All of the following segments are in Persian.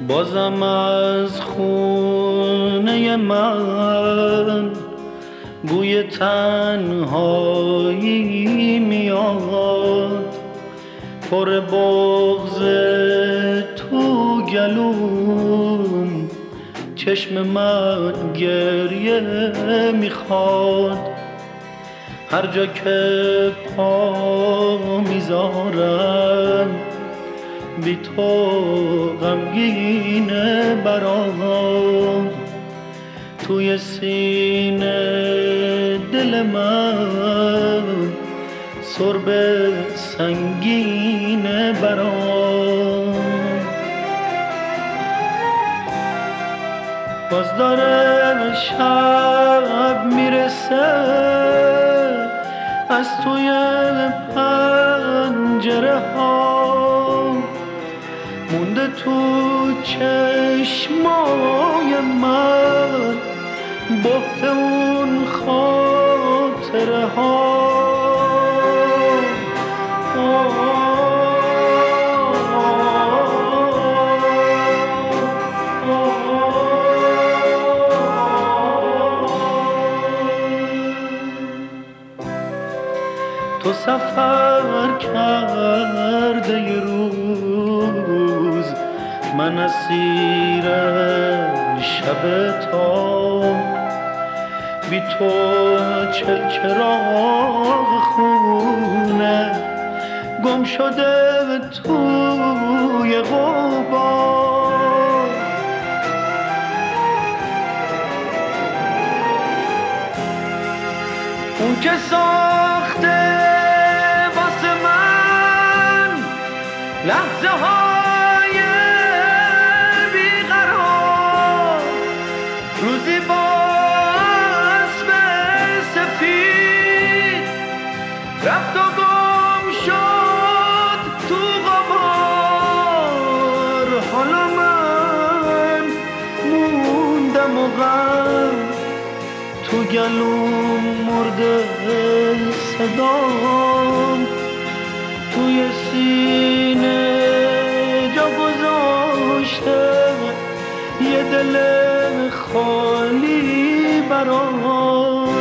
بازم از خونه من بوی تنهایی میاد، پر بغض تو گلوم، چشم من گریه میخواد. هر جا که پا میذارم بی تو غمگینه برام، توی سینه دل من سرب سنگینه برام. باز داره شب میرسه، از توی پنجره ها مونده تو چشمای من بهت اون خاطره ها. تو سفر کرده یه روز، من اسیر شب تا، بی تو چل چراغ خونه گم شده توی غبار. اون که ساخته واسه من لحظه های بیقرار، روزی با اسب سفید رفت و گم شد تو غبار. حالا من موندم و غم تو گلوم مرده صدام، توی سینه جا گذاشته یه دل خالی برام.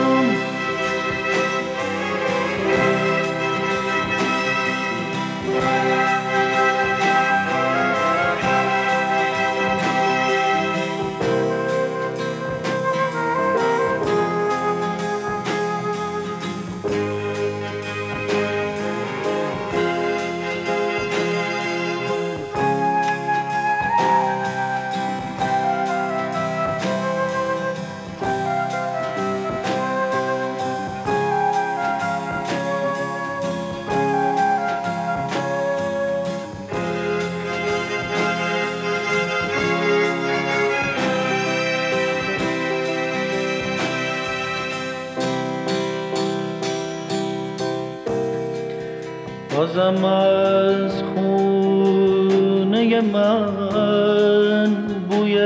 بازم از خونه من بوی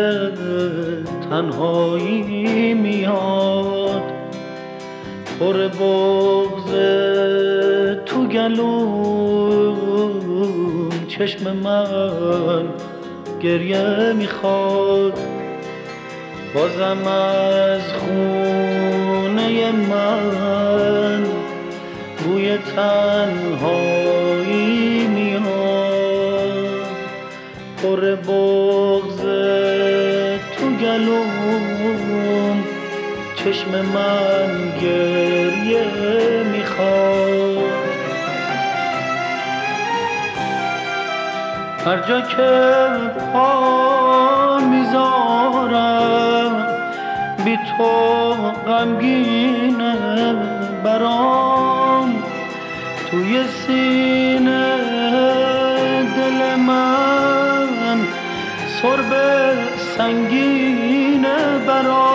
تنهایی میاد، پر بغض تو گلوم، چشم من گریه میخواد. بازم از خونه من بوی تنهایی میاد، پر بغض تو گلوم، چشم من گریه میخواد. هر جا که پا میذارم بی تو غمگینه برام، توی سینه دل من سرب سنگینه برام.